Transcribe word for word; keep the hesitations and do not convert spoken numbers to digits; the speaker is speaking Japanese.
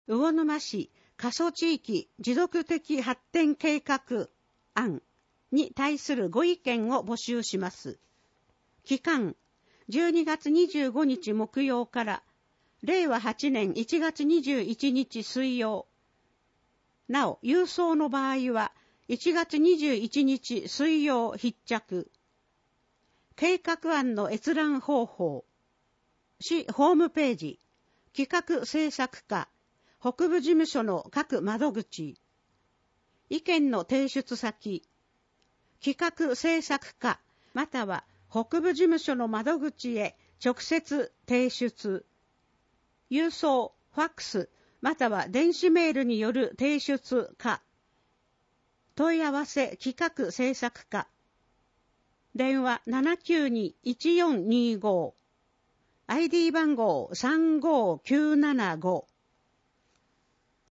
魚沼市過疎地域持続的発展計画案に対するご意見を募集します。期間、じゅうにがつにじゅうごにち木曜かられいわはちねんいちがつにじゅういちにち水曜。なお、郵送の場合はいちがつにじゅういちにち水曜必着。計画案の閲覧方法。市ホームページ、企画制作課、北部事務所の各窓口。意見の提出先。企画制作課、または北部事務所の窓口へ直接提出。郵送、ファックス、または電子メールによる提出か。問い合わせ企画制作課。電話 ななきゅうに いちよんにご。アイディー 番号さんごきゅうななご。